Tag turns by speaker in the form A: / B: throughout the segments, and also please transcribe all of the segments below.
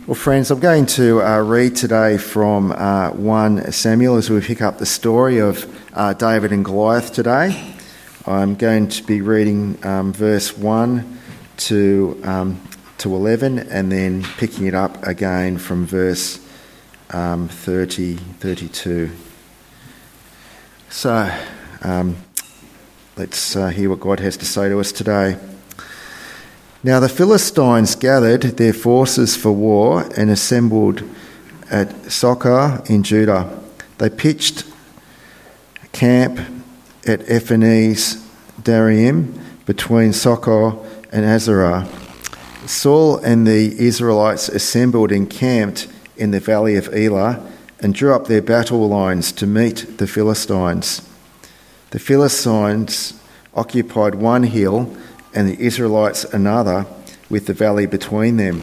A: Well, friends, I'm going to read today from 1 Samuel as we pick up the story of David and Goliath today. I'm going to be reading verse 1 to 11 and then picking it up again from verse 32. So let's hear what God has to say to us today. Now the Philistines gathered their forces for war and assembled at Socoh in Judah. They pitched camp at Ephanes Darim between Socoh and Azarah. Saul and the Israelites assembled and camped in the valley of Elah and drew up their battle lines to meet the Philistines. The Philistines occupied one hill and the Israelites another, with the valley between them.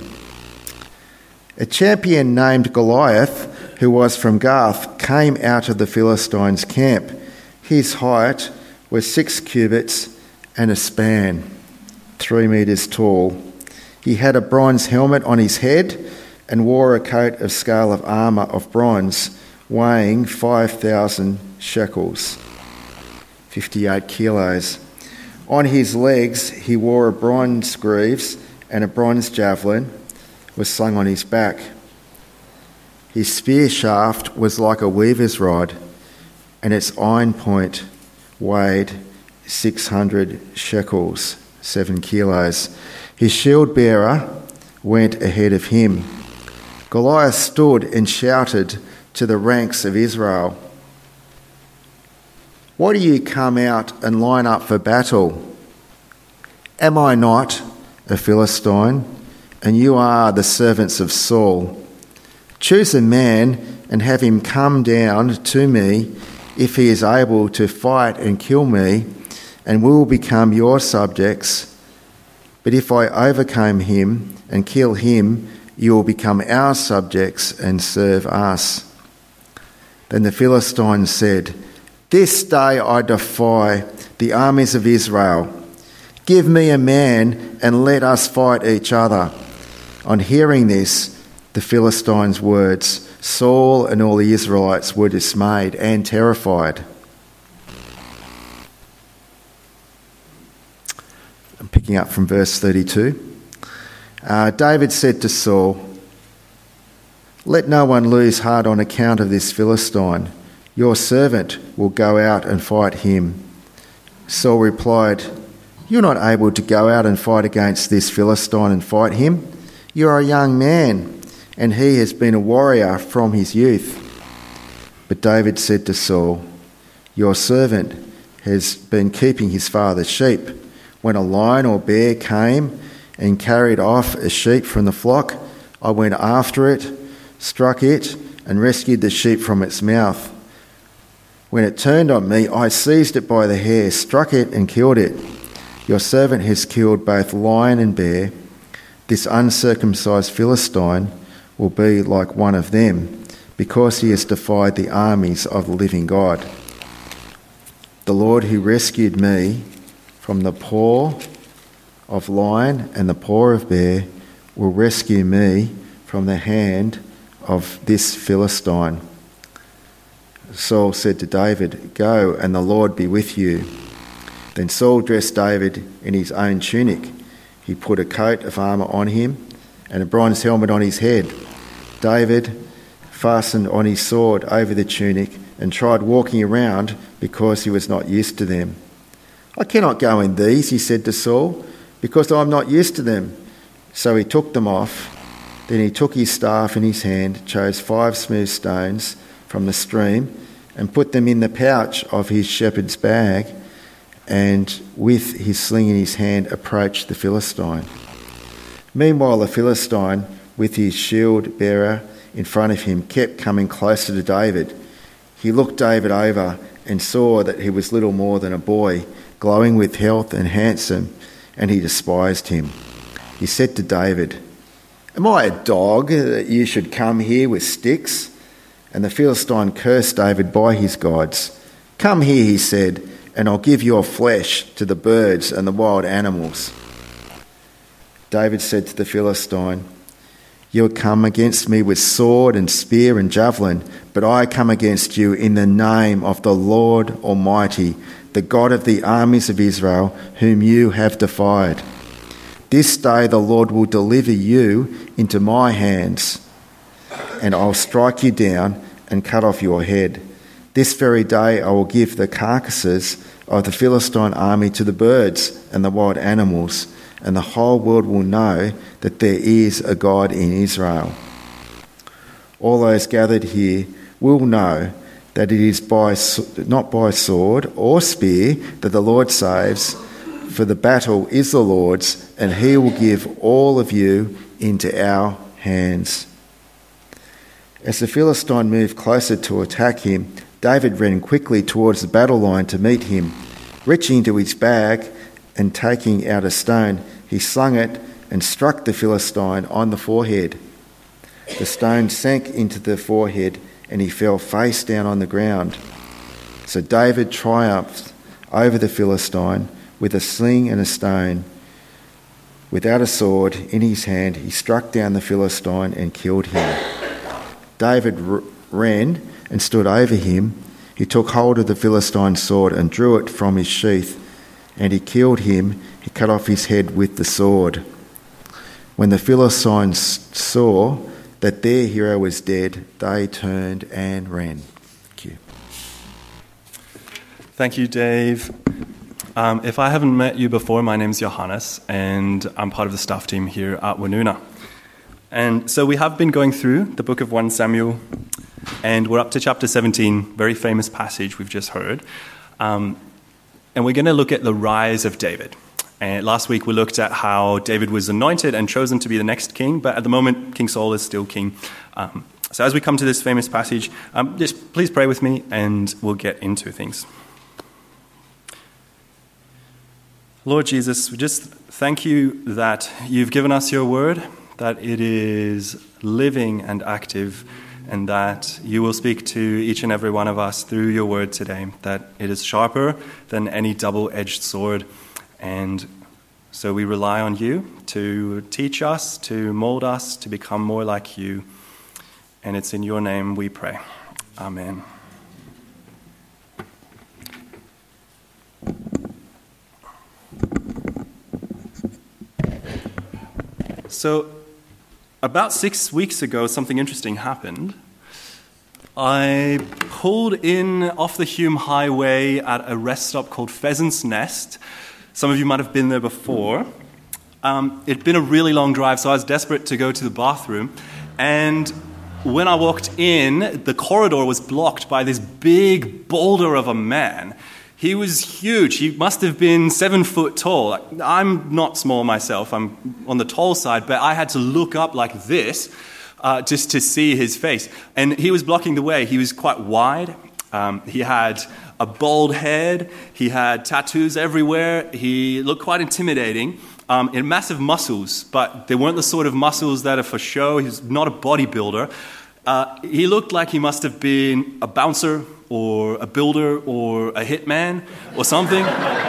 A: A champion named Goliath, who was from Gath, came out of the Philistines' camp. His height was 6 cubits and a span, 3 metres tall. He had a bronze helmet on his head and wore a coat of scale of armour of bronze, weighing 5,000 shekels, 58 kilos. On his legs he wore a bronze greaves, and a bronze javelin was slung on his back. His spear shaft was like a weaver's rod, and its iron point weighed 600 shekels, 7 kilos. His shield bearer went ahead of him. Goliath stood and shouted to the ranks of Israel, "Why do you come out and line up for battle? Am I not a Philistine, and you are the servants of Saul? Choose a man and have him come down to me if he is able to fight and kill me, and we will become your subjects. But if I overcome him and kill him, you will become our subjects and serve us." Then the Philistines said, "This day I defy the armies of Israel. Give me a man and let us fight each other." On hearing this, the Philistines' words, Saul and all the Israelites were dismayed and terrified. I'm picking up from verse 32. David said to Saul, "Let no one lose heart on account of this Philistine. Your servant will go out and fight him." Saul replied, "You're not able to go out and fight against this Philistine and fight him. You are a young man, and he has been a warrior from his youth." But David said to Saul, "Your servant has been keeping his father's sheep. When a lion or bear came and carried off a sheep from the flock, I went after it, struck it, and rescued the sheep from its mouth. When it turned on me, I seized it by the hair, struck it, and killed it. Your servant has killed both lion and bear. This uncircumcised Philistine will be like one of them, because he has defied the armies of the living God. The Lord who rescued me from the paw of lion and the paw of bear will rescue me from the hand of this Philistine." Saul said to David, "Go, and the Lord be with you." Then Saul dressed David in his own tunic. He put a coat of armour on him and a bronze helmet on his head. David fastened on his sword over the tunic and tried walking around because he was not used to them. "I cannot go in these," he said to Saul, "because I am not used to them." So he took them off. Then he took his staff in his hand, chose 5 smooth stones from the stream, and put them in the pouch of his shepherd's bag, and with his sling in his hand approached the Philistine. Meanwhile the Philistine, with his shield bearer in front of him, kept coming closer to David. He looked David over and saw that he was little more than a boy, glowing with health and handsome, and he despised him. He said to David, "Am I a dog that you should come here with sticks?" And the Philistine cursed David by his gods. "Come here," he said, "and I'll give your flesh to the birds and the wild animals." David said to the Philistine, You come against me with sword and spear and javelin, but I come against you in the name of the Lord Almighty, the God of the armies of Israel, whom you have defied. This day the Lord will deliver you into my hands, and I'll strike you down and cut off your head. This very day I will give the carcasses of the Philistine army to the birds and the wild animals, and the whole world will know that there is a God in Israel. All those gathered here will know that it is not by sword or spear that the Lord saves, for the battle is the Lord's, and he will give all of you into our hands. As the Philistine moved closer to attack him, David ran quickly towards the battle line to meet him. Reaching into his bag and taking out a stone, he slung it and struck the Philistine on the forehead. The stone sank into the forehead and he fell face down on the ground. So David triumphed over the Philistine with a sling and a stone. Without a sword in his hand, he struck down the Philistine and killed him. David ran and stood over him. He took hold of the Philistine's sword and drew it from his sheath, and he killed him. He cut off his head with the sword. When the Philistines saw that their hero was dead, they turned and ran. Thank you.
B: Thank you, Dave. If I haven't met you before, my name's Johannes, and I'm part of the staff team here at Woonona. And so we have been going through the book of 1 Samuel, and we're up to chapter 17, very famous passage we've just heard. And we're going to look at the rise of David. And last week we looked at how David was anointed and chosen to be the next king, but at the moment King Saul is still king. So as we come to this famous passage, just please pray with me and we'll get into things. Lord Jesus, we just thank you that you've given us your word, that it is living and active, and that you will speak to each and every one of us through your word today, that it is sharper than any double-edged sword. And so we rely on you to teach us, to mold us, to become more like you. And it's in your name we pray. Amen. So, about 6 weeks ago, something interesting happened. I pulled in off the Hume Highway at a rest stop called Pheasant's Nest. Some of you might have been there before. It'd been a really long drive, so I was desperate to go to the bathroom. And when I walked in, the corridor was blocked by this big boulder of a man. He was huge. He must have been 7 foot tall. I'm not small myself. I'm on the tall side, but I had to look up like this just to see his face. And he was blocking the way. He was quite wide. He had a bald head. He had tattoos everywhere. He looked quite intimidating. He had massive muscles, but they weren't the sort of muscles that are for show. He was not a bodybuilder. He looked like he must have been a bouncer or a builder or a hitman or something.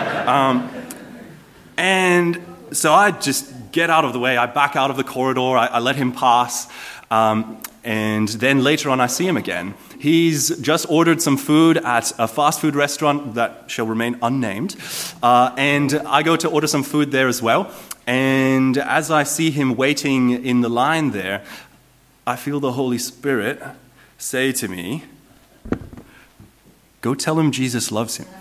B: And so I just get out of the way. I back out of the corridor. I let him pass. And then later on I see him again. He's just ordered some food at a fast food restaurant that shall remain unnamed. And I go to order some food there as well. And as I see him waiting in the line there, I feel the Holy Spirit say to me, "Go tell him Jesus loves him."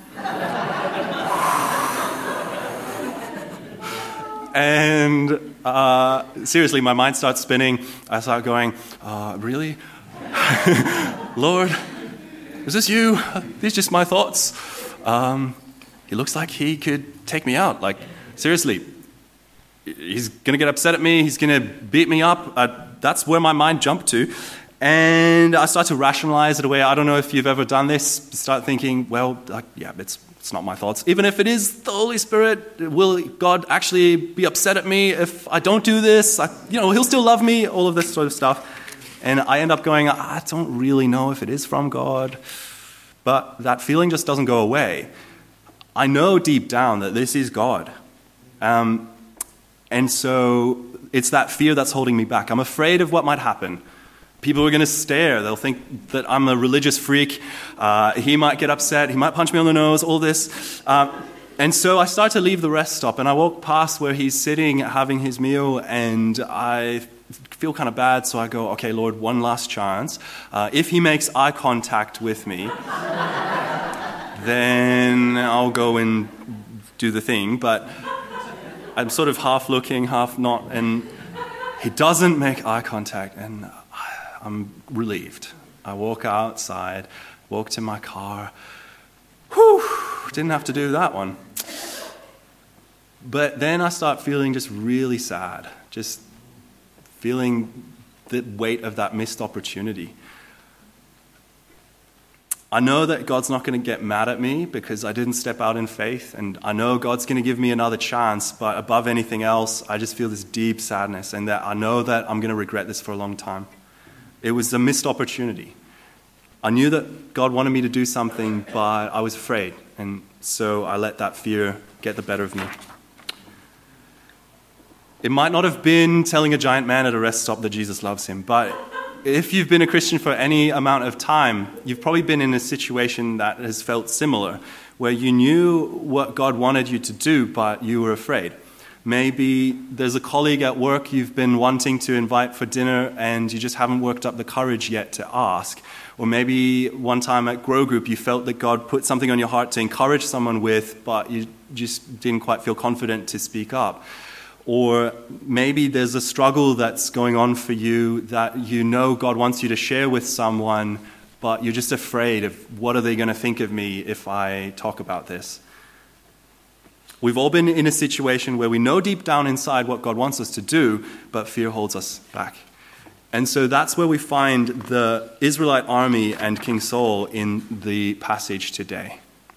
B: And seriously, my mind starts spinning. I start going, really? Lord, is this you? These are just my thoughts. He looks like he could take me out. Like, seriously, he's going to get upset at me. He's going to beat me up. That's where my mind jumped to. And I start to rationalize it away. I don't know if you've ever done this. Start thinking, well, it's not my thoughts. Even if it is the Holy Spirit, will God actually be upset at me if I don't do this? He'll still love me, all of this sort of stuff. And I end up going, I don't really know if it is from God. But that feeling just doesn't go away. I know deep down that this is God. And so it's that fear that's holding me back. I'm afraid of what might happen. People are going to stare. They'll think that I'm a religious freak. He might get upset. He might punch me on the nose, all this. And so I start to leave the rest stop, and I walk past where he's sitting having his meal, and I feel kind of bad, so I go, okay, Lord, one last chance. If he makes eye contact with me, then I'll go and do the thing. But I'm sort of half looking, half not, and he doesn't make eye contact, and I'm relieved. I walk outside, walk to my car. Whew, didn't have to do that one. But then I start feeling just really sad, just feeling the weight of that missed opportunity. I know that God's not going to get mad at me because I didn't step out in faith, and I know God's going to give me another chance, but above anything else, I just feel this deep sadness, and that I know that I'm going to regret this for a long time. It was a missed opportunity. I knew that God wanted me to do something, but I was afraid, and so I let that fear get the better of me. It might not have been telling a giant man at a rest stop that Jesus loves him, but if you've been a Christian for any amount of time, you've probably been in a situation that has felt similar, where you knew what God wanted you to do, but you were afraid. Maybe there's a colleague at work you've been wanting to invite for dinner and you just haven't worked up the courage yet to ask. Or maybe one time at Grow Group you felt that God put something on your heart to encourage someone with, but you just didn't quite feel confident to speak up. Or maybe there's a struggle that's going on for you that you know God wants you to share with someone, but you're just afraid of what are they going to think of me if I talk about this. We've all been in a situation where we know deep down inside what God wants us to do, but fear holds us back. And so that's where we find the Israelite army and King Saul in the passage today.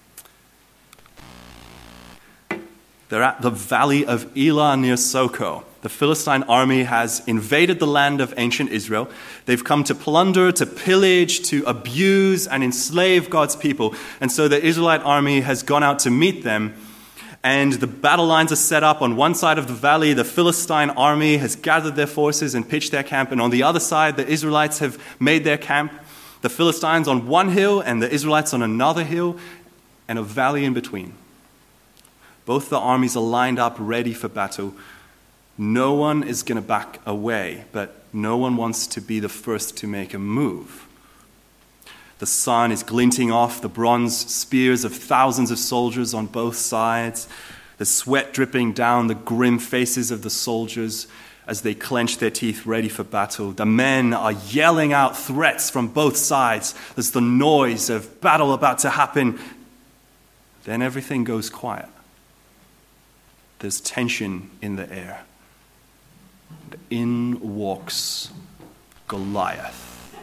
B: They're at the valley of Elah near Soko. The Philistine army has invaded the land of ancient Israel. They've come to plunder, to pillage, to abuse and enslave God's people. And so the Israelite army has gone out to meet them. And the battle lines are set up on one side of the valley. The Philistine army has gathered their forces and pitched their camp. And on the other side, the Israelites have made their camp. The Philistines on one hill and the Israelites on another hill, and a valley in between. Both the armies are lined up ready for battle. No one is going to back away, but no one wants to be the first to make a move. The sun is glinting off the bronze spears of thousands of soldiers on both sides, the sweat dripping down the grim faces of the soldiers as they clench their teeth ready for battle. The men are yelling out threats from both sides. There's the noise of battle about to happen. Then everything goes quiet. There's tension in the air. And in walks Goliath.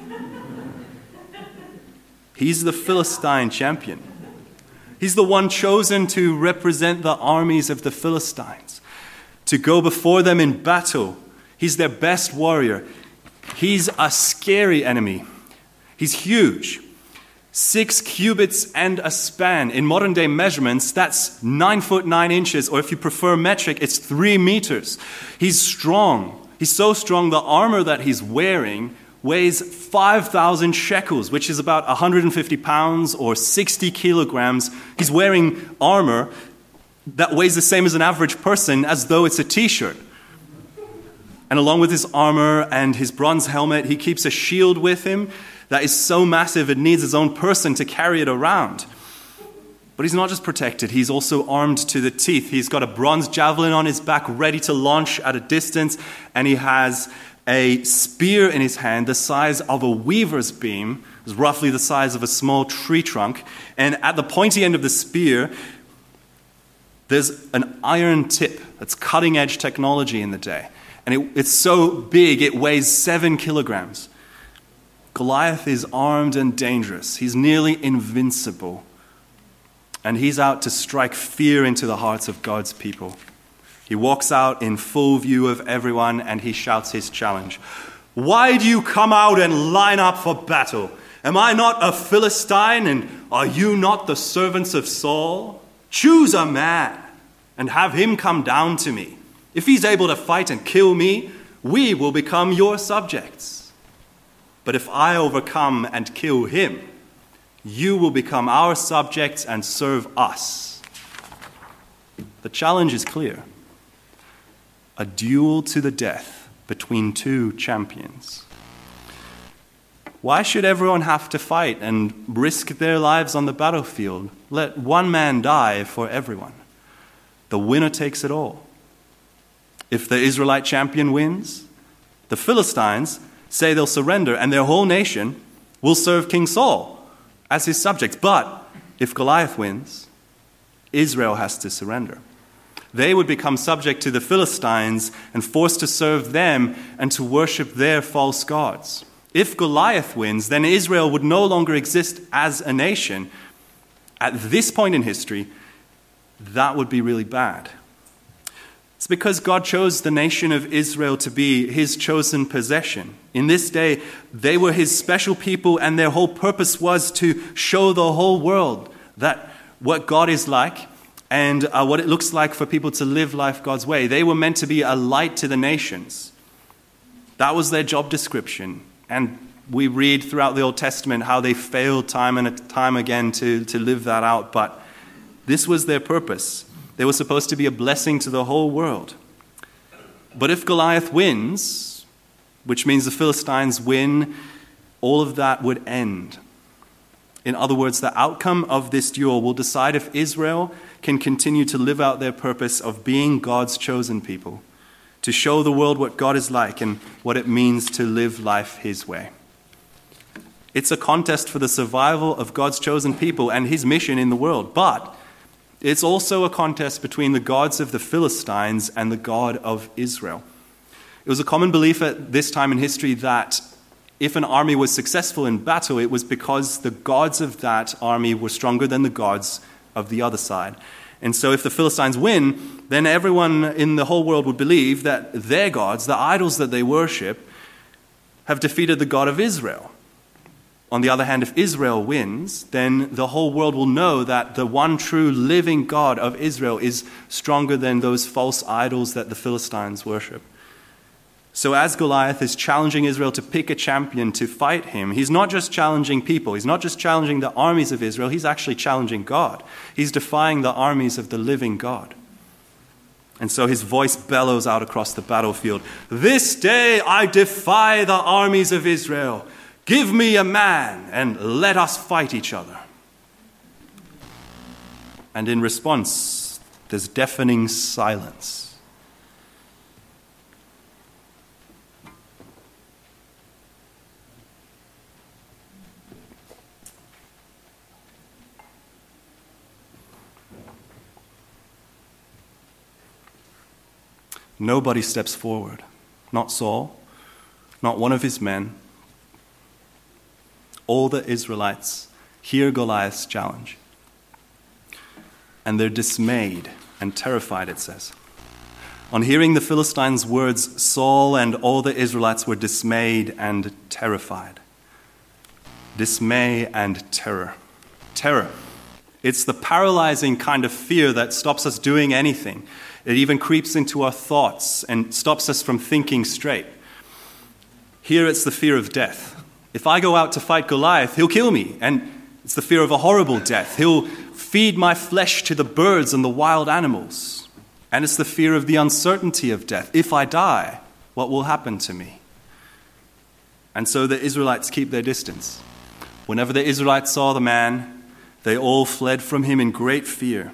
B: He's the Philistine champion. He's the one chosen to represent the armies of the Philistines, to go before them in battle. He's their best warrior. He's a scary enemy. He's huge. 6 cubits and a span. In modern day measurements, that's 9 foot 9 inches, or if you prefer metric, it's 3 meters. He's strong. He's so strong, the armor that he's wearing weighs 5,000 shekels, which is about 150 pounds or 60 kilograms. He's wearing armor that weighs the same as an average person, as though it's a t-shirt. And along with his armor and his bronze helmet, he keeps a shield with him that is so massive it needs his own person to carry it around. But he's not just protected, he's also armed to the teeth. He's got a bronze javelin on his back ready to launch at a distance, and he has a spear in his hand the size of a weaver's beam. It's roughly the size of a small tree trunk. And at the pointy end of the spear, there's an iron tip that's cutting-edge technology in the day. And it's so big, it weighs 7 kilograms. Goliath is armed and dangerous. He's nearly invincible. And he's out to strike fear into the hearts of God's people. He walks out in full view of everyone and he shouts his challenge. Why do you come out and line up for battle? Am I not a Philistine, and are you not the servants of Saul? Choose a man and have him come down to me. If he's able to fight and kill me, we will become your subjects. But if I overcome and kill him, you will become our subjects and serve us." The challenge is clear. A duel to the death between two champions. Why should everyone have to fight and risk their lives on the battlefield? Let one man die for everyone. The winner takes it all. If the Israelite champion wins, the Philistines say they'll surrender and their whole nation will serve King Saul as his subjects. But if Goliath wins, Israel has to surrender. They would become subject to the Philistines and forced to serve them and to worship their false gods. If Goliath wins, then Israel would no longer exist as a nation. At this point in history, that would be really bad. It's because God chose the nation of Israel to be his chosen possession. In this day, they were his special people, and their whole purpose was to show the whole world that what God is like and what it looks like for people to live life God's way. They were meant to be a light to the nations. That was their job description. And we read throughout the Old Testament how they failed time and time again to live that out. But this was their purpose. They were supposed to be a blessing to the whole world. But if Goliath wins, which means the Philistines win, all of that would end. In other words, the outcome of this duel will decide if Israel can continue to live out their purpose of being God's chosen people, to show the world what God is like and what it means to live life his way. It's a contest for the survival of God's chosen people and his mission in the world, but it's also a contest between the gods of the Philistines and the God of Israel. It was a common belief at this time in history that if an army was successful in battle, it was because the gods of that army were stronger than the gods of the other side. And so if the Philistines win, then everyone in the whole world would believe that their gods, the idols that they worship, have defeated the God of Israel. On the other hand, if Israel wins, then the whole world will know that the one true living God of Israel is stronger than those false idols that the Philistines worship. So as Goliath is challenging Israel to pick a champion to fight him, he's not just challenging people. He's not just challenging the armies of Israel. He's actually challenging God. He's defying the armies of the living God. And so his voice bellows out across the battlefield. "This day I defy the armies of Israel. Give me a man and let us fight each other." And in response, there's deafening silence. Nobody steps forward. Not Saul, not one of his men. All the Israelites hear Goliath's challenge. And they're dismayed and terrified, it says. On hearing the Philistines' words, Saul and all the Israelites were dismayed and terrified. Dismay and terror. Terror. It's the paralyzing kind of fear that stops us doing anything. It even creeps into our thoughts and stops us from thinking straight. Here it's the fear of death. If I go out to fight Goliath, he'll kill me. And it's the fear of a horrible death. He'll feed my flesh to the birds and the wild animals. And it's the fear of the uncertainty of death. If I die, what will happen to me? And so the Israelites keep their distance. Whenever the Israelites saw the man, they all fled from him in great fear.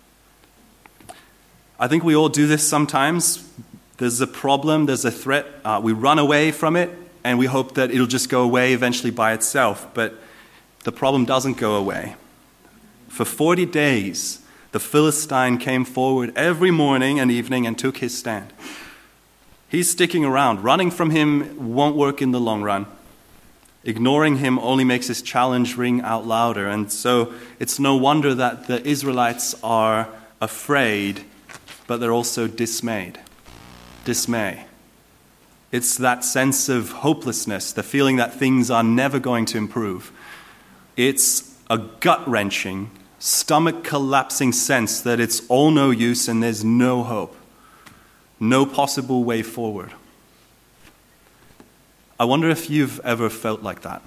B: I think we all do this sometimes. There's a problem, there's a threat. We run away from it, and we hope that it'll just go away eventually by itself. But the problem doesn't go away. For 40 days, the Philistine came forward every morning and evening and took his stand. He's sticking around. Running from him won't work in the long run. Ignoring him only makes his challenge ring out louder. And so it's no wonder that the Israelites are afraid, but they're also dismayed. Dismay. It's that sense of hopelessness, the feeling that things are never going to improve. It's a gut-wrenching, stomach-collapsing sense that it's all no use and there's no hope. no possible way forward. I wonder if you've ever felt like that.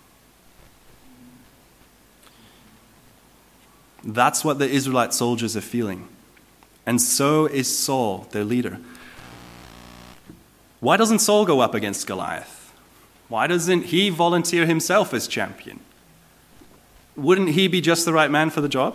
B: That's what the Israelite soldiers are feeling. And so is Saul, their leader. Why doesn't Saul go up against Goliath? Why doesn't he volunteer himself as champion? Wouldn't he be just the right man for the job?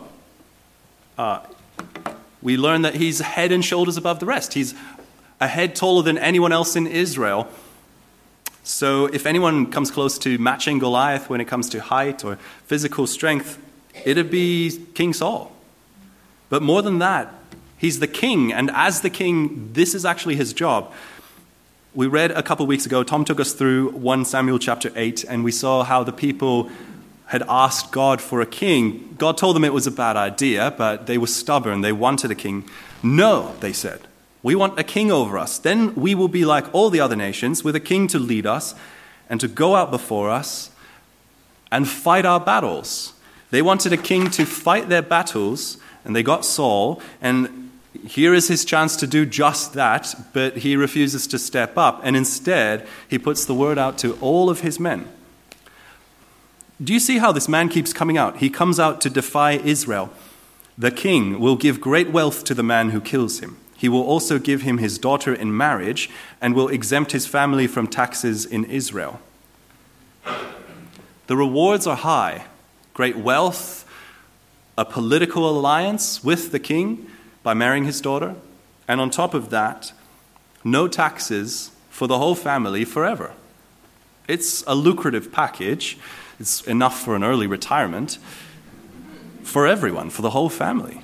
B: We learn that he's head and shoulders above the rest. He's a head taller than anyone else in Israel. So if anyone comes close to matching Goliath when it comes to height or physical strength, it'd be King Saul. But more than that, he's the king, and as the king, this is actually his job. We read a couple weeks ago, Tom took us through 1 Samuel chapter 8, and we saw how the people had asked God for a king. God told them it was a bad idea, but they were stubborn. They wanted a king. No, they said, we want a king over us. Then we will be like all the other nations, with a king to lead us and to go out before us and fight our battles. They wanted a king to fight their battles, and they got Saul, and here is his chance to do just that, but he refuses to step up, and instead he puts the word out to all of his men. Do you see how this man keeps coming out? He comes out to defy Israel. The king will give great wealth to the man who kills him. He will also give him his daughter in marriage and will exempt his family from taxes in Israel. The rewards are high. Great wealth, a political alliance with the king by marrying his daughter, and on top of that, no taxes for the whole family forever. It's a lucrative package. It's enough for an early retirement for everyone, for the whole family.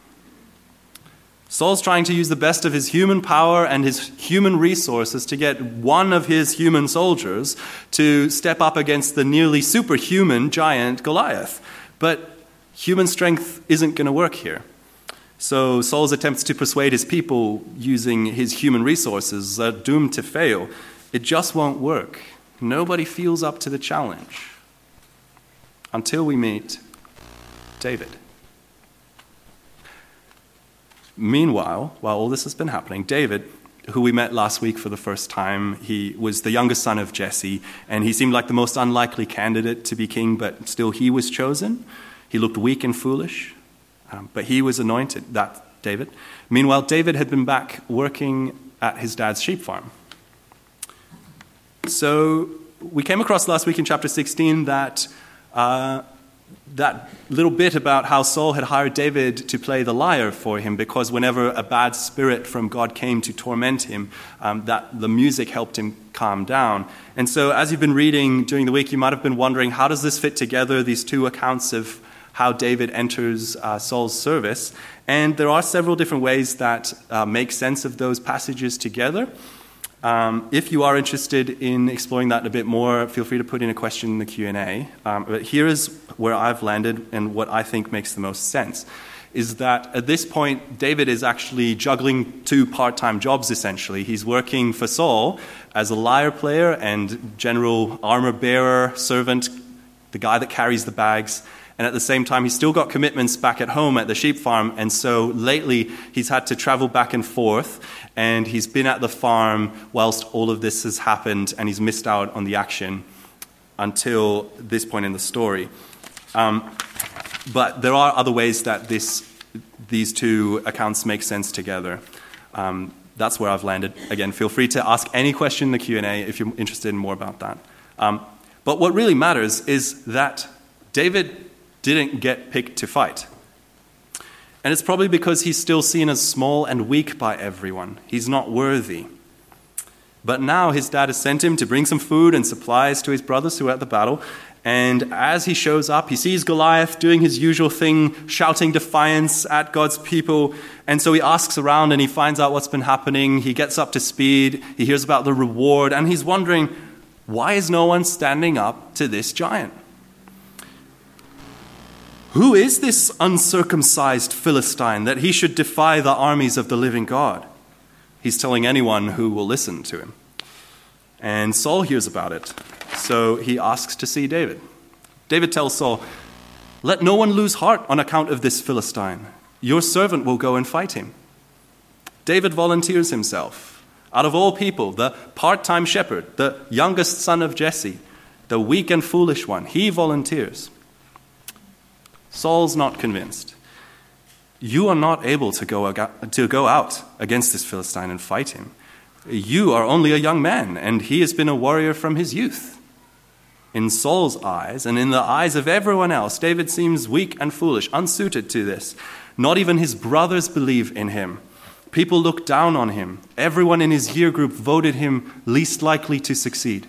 B: Saul's trying to use the best of his human power and his human resources to get one of his human soldiers to step up against the nearly superhuman giant Goliath. But human strength isn't going to work here. So Saul's attempts to persuade his people using his human resources are doomed to fail. It just won't work. Nobody feels up to the challenge. Until we meet David. Meanwhile, while all this has been happening, David, who we met last week for the first time, he was the youngest son of Jesse, and he seemed like the most unlikely candidate to be king, but still he was chosen. He looked weak and foolish, but he was anointed, that David. Meanwhile, David had been back working at his dad's sheep farm. So we came across last week in chapter 16 that little bit about how Saul had hired David to play the lyre for him, because whenever a bad spirit from God came to torment him, that the music helped him calm down. And so as you've been reading during the week, you might have been wondering, how does this fit together, these two accounts of how David enters Saul's service? And there are several different ways that make sense of those passages together. If you are interested in exploring that a bit more, feel free to put in a question in the Q&A. But here is where I've landed and what I think makes the most sense, is that at this point, David is actually juggling two part-time jobs, essentially. He's working for Saul as a lyre player and general armor-bearer, servant, the guy that carries the bags. And at the same time, he's still got commitments back at home at the sheep farm. And so lately, he's had to travel back and forth. And he's been at the farm whilst all of this has happened. And he's missed out on the action until this point in the story. But there are other ways that these two accounts make sense together. That's where I've landed. Again, feel free to ask any question in the Q&A if you're interested in more about that. But what really matters is that David didn't get picked to fight. And it's probably because he's still seen as small and weak by everyone. He's not worthy. But now his dad has sent him to bring some food and supplies to his brothers who are at the battle. And as he shows up, he sees Goliath doing his usual thing, shouting defiance at God's people. And so he asks around and he finds out what's been happening. He gets up to speed. He hears about the reward. And he's wondering, why is no one standing up to this giant? Who is this uncircumcised Philistine that he should defy the armies of the living God? He's telling anyone who will listen to him. And Saul hears about it, so he asks to see David. David tells Saul, "Let no one lose heart on account of this Philistine. Your servant will go and fight him." David volunteers himself. Out of all people, the part-time shepherd, the youngest son of Jesse, the weak and foolish one, he volunteers. Saul's not convinced. You are not able to go out against this Philistine and fight him. You are only a young man, and he has been a warrior from his youth. In Saul's eyes, and in the eyes of everyone else, David seems weak and foolish, unsuited to this. Not even his brothers believe in him. People look down on him. Everyone in his year group voted him least likely to succeed.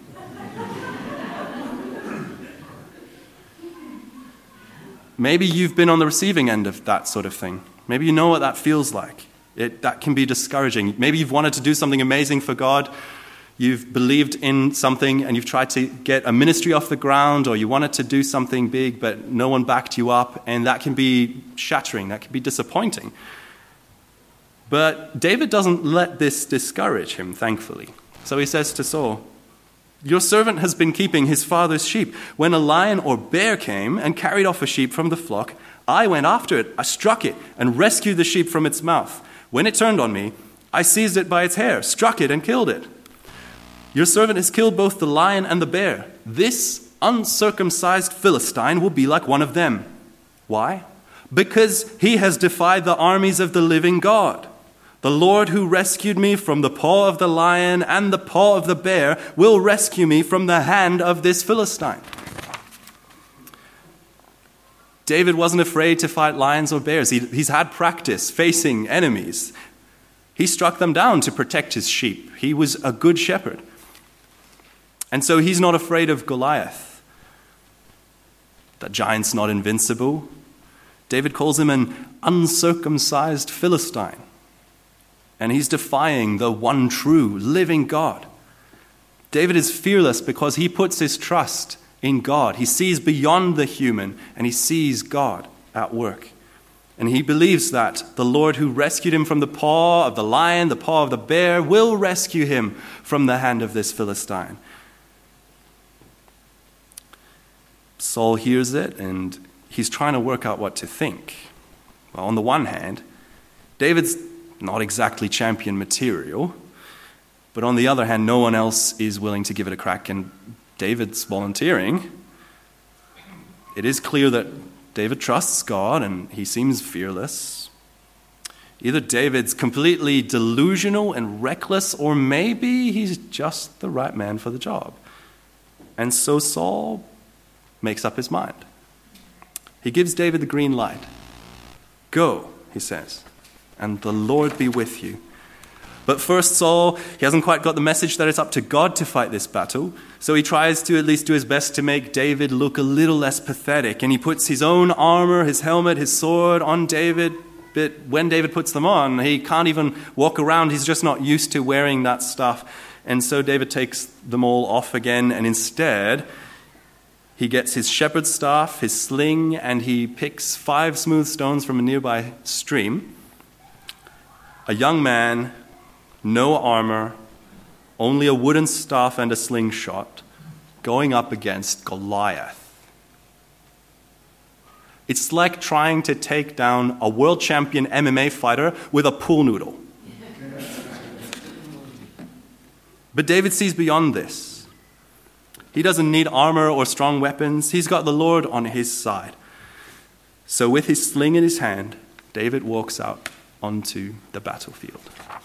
B: Maybe you've been on the receiving end of that sort of thing. Maybe you know what that feels like. That can be discouraging. Maybe you've wanted to do something amazing for God. You've believed in something and you've tried to get a ministry off the ground, or you wanted to do something big, but no one backed you up, and that can be shattering. That can be disappointing. But David doesn't let this discourage him, thankfully. So he says to Saul, "Your servant has been keeping his father's sheep. When a lion or bear came and carried off a sheep from the flock, I went after it, I struck it, and rescued the sheep from its mouth. When it turned on me, I seized it by its hair, struck it, and killed it. Your servant has killed both the lion and the bear. This uncircumcised Philistine will be like one of them. Why? Because he has defied the armies of the living God. The Lord who rescued me from the paw of the lion and the paw of the bear will rescue me from the hand of this Philistine." David wasn't afraid to fight lions or bears. He's had practice facing enemies. He struck them down to protect his sheep. He was a good shepherd. And so he's not afraid of Goliath. That giant's not invincible. David calls him an uncircumcised Philistine. And he's defying the one true living God. David is fearless because he puts his trust in God. He sees beyond the human, and he sees God at work. And he believes that the Lord who rescued him from the paw of the lion, the paw of the bear, will rescue him from the hand of this Philistine. Saul hears it, and he's trying to work out what to think. Well, on the one hand, David's not exactly champion material, but on the other hand, no one else is willing to give it a crack, and David's volunteering. It is clear that David trusts God, and he seems fearless. Either David's completely delusional and reckless, or maybe he's just the right man for the job. And so Saul makes up his mind. He gives David the green light. "Go," he says, "and the Lord be with you." But first, Saul, he hasn't quite got the message that it's up to God to fight this battle, so he tries to at least do his best to make David look a little less pathetic, and he puts his own armor, his helmet, his sword on David, but when David puts them on, he can't even walk around. He's just not used to wearing that stuff, and so David takes them all off again, and instead he gets his shepherd's staff, his sling, and he picks 5 smooth stones from a nearby stream. A young man, no armor, only a wooden staff and a slingshot, going up against Goliath. It's like trying to take down a world champion MMA fighter with a pool noodle. But David sees beyond this. He doesn't need armor or strong weapons. He's got the Lord on his side. So with his sling in his hand, David walks out onto the battlefield.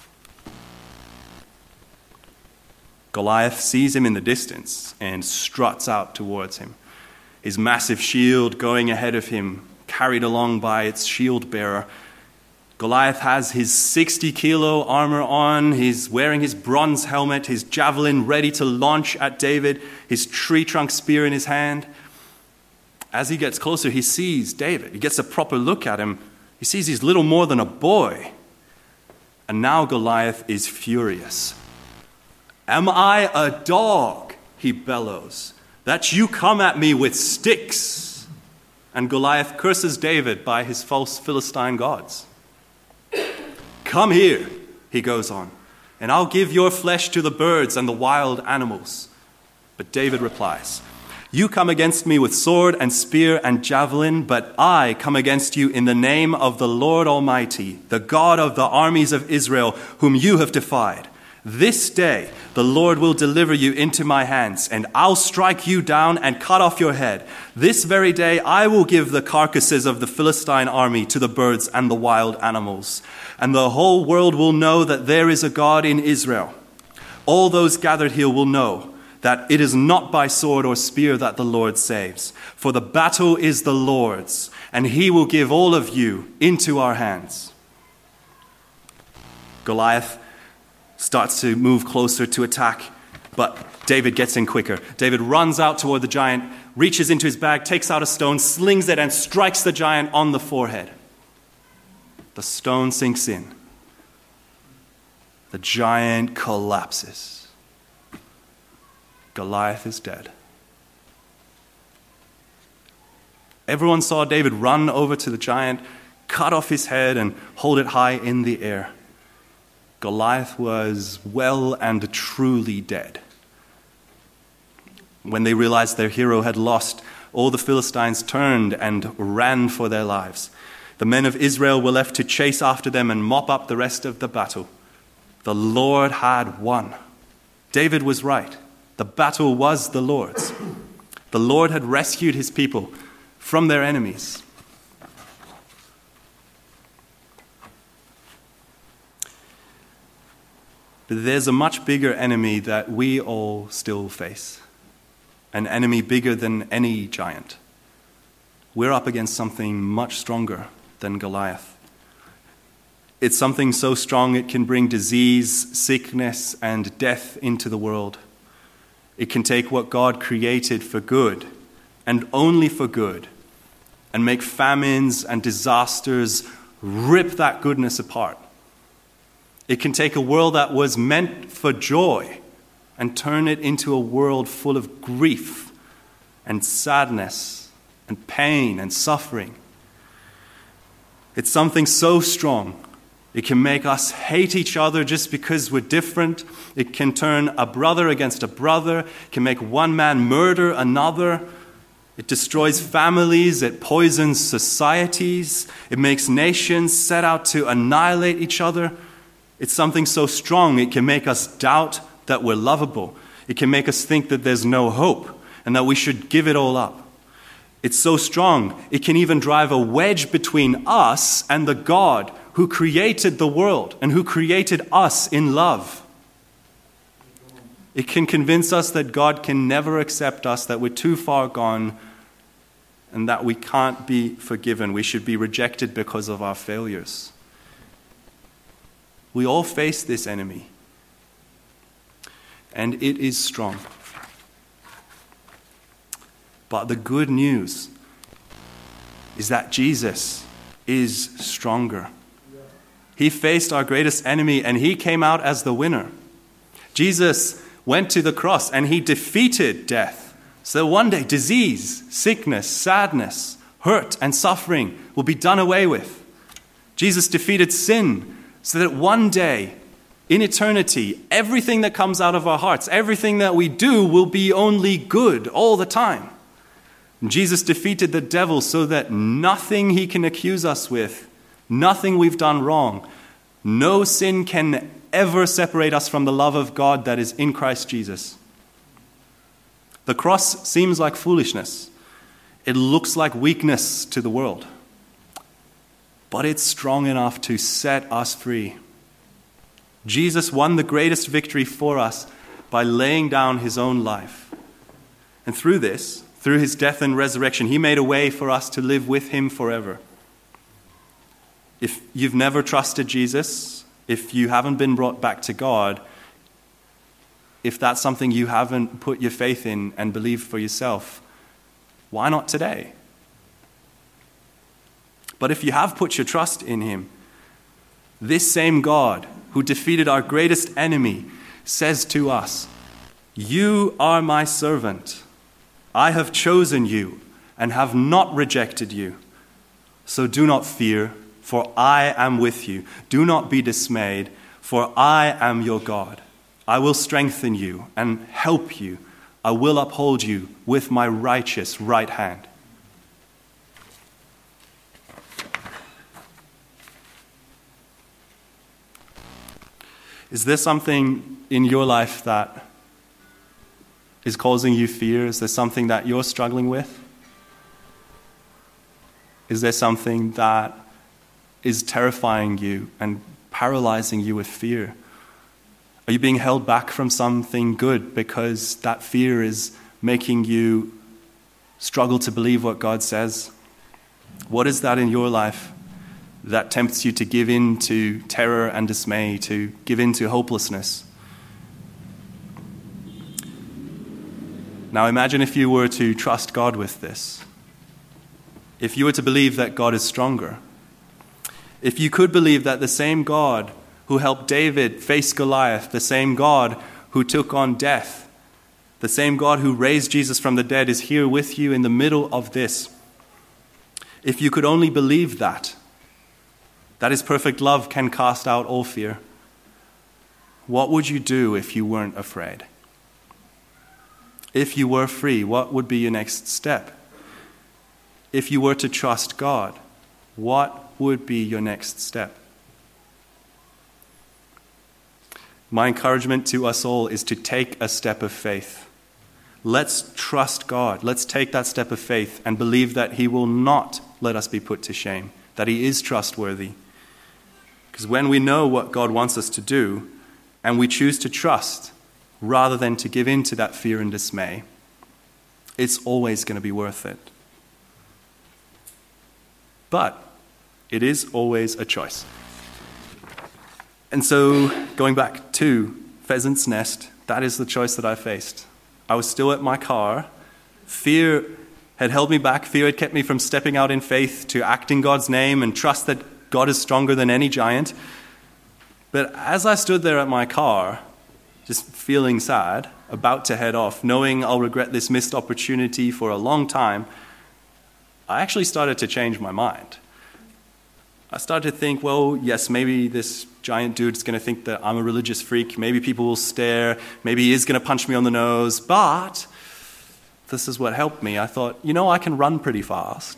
B: Goliath sees him in the distance and struts out towards him, his massive shield going ahead of him, carried along by its shield bearer. Goliath has his 60-kilo armor on, he's wearing his bronze helmet, his javelin ready to launch at David, his tree trunk spear in his hand. As he gets closer, he sees David. He gets a proper look at him. He sees he's little more than a boy. And now Goliath is furious. "Am I a dog," he bellows, "that you come at me with sticks?" And Goliath curses David by his false Philistine gods. "Come here," he goes on, "and I'll give your flesh to the birds and the wild animals." But David replies, You come against me with sword and spear and javelin, but I come against you in the name of the Lord Almighty, the God of the armies of Israel, whom you have defied. This day the Lord will deliver you into my hands, and I'll strike you down and cut off your head. This very day I will give the carcasses of the Philistine army to the birds and the wild animals, and the whole world will know that there is a God in Israel. All those gathered here will know that it is not by sword or spear that the Lord saves. For the battle is the Lord's, and he will give all of you into our hands. Goliath starts to move closer to attack, but David gets in quicker. David runs out toward the giant, reaches into his bag, takes out a stone, slings it, and strikes the giant on the forehead. The stone sinks in. The giant collapses. Goliath is dead. Everyone saw David run over to the giant, cut off his head, and hold it high in the air. Goliath was well and truly dead. When they realized their hero had lost, all the Philistines turned and ran for their lives. The men of Israel were left to chase after them and mop up the rest of the battle. The Lord had won. David was right. The battle was the Lord's. The Lord had rescued his people from their enemies. But there's a much bigger enemy that we all still face. An enemy bigger than any giant. We're up against something much stronger than Goliath. It's something so strong it can bring disease, sickness, and death into the world. It can take what God created for good, and only for good, and make famines and disasters rip that goodness apart. It can take a world that was meant for joy and turn it into a world full of grief and sadness and pain and suffering. It's something so strong. It can make us hate each other just because we're different. It can turn a brother against a brother. It can make one man murder another. It destroys families. It poisons societies. It makes nations set out to annihilate each other. It's something so strong it can make us doubt that we're lovable. It can make us think that there's no hope and that we should give it all up. It's so strong it can even drive a wedge between us and the God who created the world and who created us in love. It can convince us that God can never accept us, that we're too far gone, and that we can't be forgiven. We should be rejected because of our failures. We all face this enemy, and it is strong. But the good news is that Jesus is stronger. He faced our greatest enemy, and he came out as the winner. Jesus went to the cross, and he defeated death. So one day, disease, sickness, sadness, hurt, and suffering will be done away with. Jesus defeated sin, so that one day, in eternity, everything that comes out of our hearts, everything that we do will be only good all the time. And Jesus defeated the devil so that nothing he can accuse us with, nothing we've done wrong, no sin can ever separate us from the love of God that is in Christ Jesus. The cross seems like foolishness. It looks like weakness to the world. But it's strong enough to set us free. Jesus won the greatest victory for us by laying down his own life. And through this, through his death and resurrection, he made a way for us to live with him forever. If you've never trusted Jesus, if you haven't been brought back to God, if that's something you haven't put your faith in and believed for yourself, why not today? But if you have put your trust in him, this same God who defeated our greatest enemy says to us, "You are my servant. I have chosen you and have not rejected you. So do not fear, for I am with you. Do not be dismayed, for I am your God. I will strengthen you and help you. I will uphold you with my righteous right hand. Is there something in your life that is causing you fear? Is there something that you're struggling with? Is there something that is terrifying you and paralyzing you with fear? Are you being held back from something good because that fear is making you struggle to believe what God says? What is that in your life that tempts you to give in to terror and dismay, to give in to hopelessness? Now imagine if you were to trust God with this. If you were to believe that God is stronger. If you could believe that the same God who helped David face Goliath, the same God who took on death, the same God who raised Jesus from the dead is here with you in the middle of this. If you could only believe that His perfect love can cast out all fear, what would you do if you weren't afraid? If you were free, what would be your next step? If you were to trust God, what would be your next step? My encouragement to us all is to take a step of faith. Let's trust God. Let's take that step of faith and believe that He will not let us be put to shame, that He is trustworthy. Because when we know what God wants us to do and we choose to trust rather than to give in to that fear and dismay, it's always going to be worth it. But it is always a choice. And so, going back to Pheasant's Nest, that is the choice that I faced. I was still at my car. Fear had held me back. Fear had kept me from stepping out in faith to act in God's name and trust that God is stronger than any giant. But as I stood there at my car, just feeling sad, about to head off, knowing I'll regret this missed opportunity for a long time, I actually started to change my mind. I started to think, well, yes, maybe this giant dude's going to think that I'm a religious freak. Maybe people will stare. Maybe he is going to punch me on the nose. But this is what helped me. I thought, I can run pretty fast.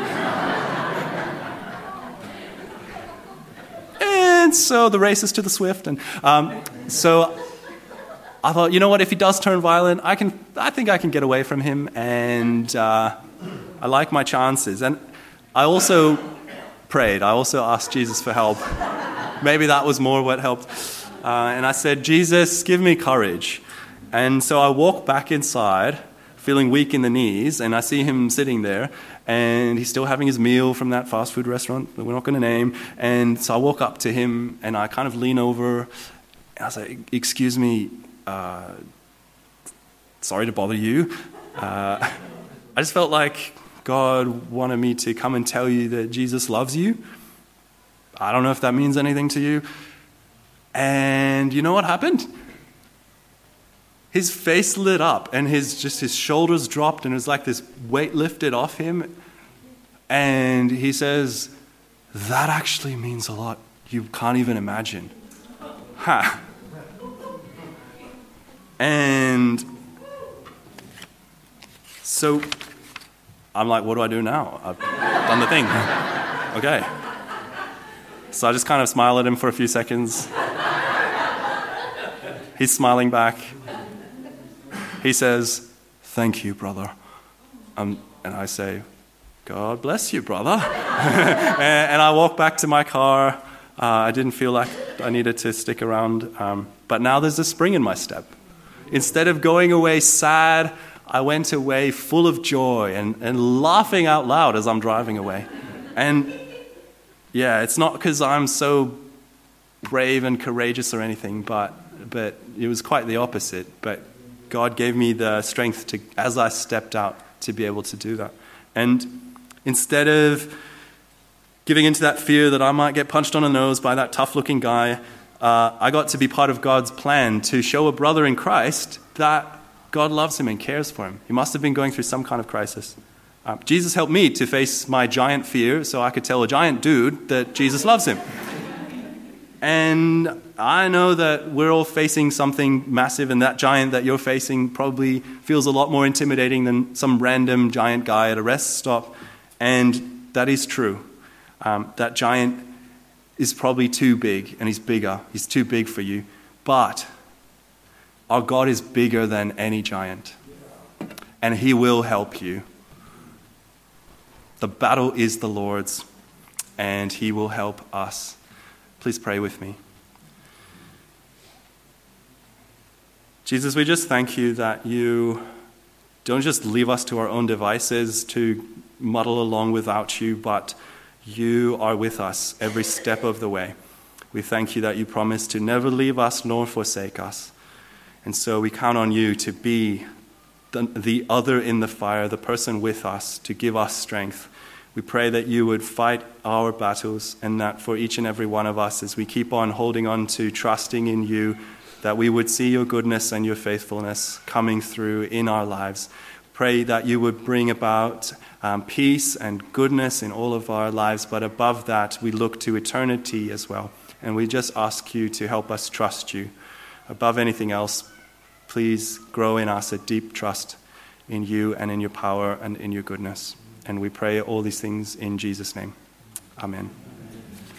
B: And so the race is to the swift. And so I thought, what, if he does turn violent, I think I can get away from him. And I like my chances. And I also prayed. I also asked Jesus for help. Maybe that was more what helped. And I said, Jesus, give me courage. And so I walk back inside, feeling weak in the knees, and I see him sitting there, and he's still having his meal from that fast food restaurant that we're not going to name. And so I walk up to him, and I kind of lean over, and I say, excuse me, sorry to bother you. I just felt like God wanted me to come and tell you that Jesus loves you. I don't know if that means anything to you. And you know what happened? His face lit up and his shoulders dropped and it was like this weight lifted off him. And he says, that actually means a lot. You can't even imagine. Ha. And so I'm like, what do I do now? I've done the thing. Okay. So I just kind of smile at him for a few seconds. He's smiling back. He says, thank you, brother. And I say, God bless you, brother. And I walk back to my car. I didn't feel like I needed to stick around. But now there's a spring in my step. Instead of going away sad, I went away full of joy and laughing out loud as I'm driving away. And yeah, it's not because I'm so brave and courageous or anything, but it was quite the opposite. But God gave me the strength to, as I stepped out, to be able to do that. And instead of giving into that fear that I might get punched on the nose by that tough-looking guy, I got to be part of God's plan to show a brother in Christ that God loves him and cares for him. He must have been going through some kind of crisis. Jesus helped me to face my giant fear so I could tell a giant dude that Jesus loves him. And I know that we're all facing something massive, and that giant that you're facing probably feels a lot more intimidating than some random giant guy at a rest stop. And that is true. That giant is probably too big, and he's bigger. He's too big for you. But our God is bigger than any giant, and he will help you. The battle is the Lord's, and he will help us. Please pray with me. Jesus, we just thank you that you don't just leave us to our own devices to muddle along without you, but you are with us every step of the way. We thank you that you promise to never leave us nor forsake us. And so we count on you to be the other in the fire, the person with us, to give us strength. We pray that you would fight our battles, and that for each and every one of us, as we keep on holding on to trusting in you, that we would see your goodness and your faithfulness coming through in our lives. Pray that you would bring about peace and goodness in all of our lives, but above that, we look to eternity as well. And we just ask you to help us trust you. Above anything else, please grow in us a deep trust in you and in your power and in your goodness. And we pray all these things in Jesus' name. Amen.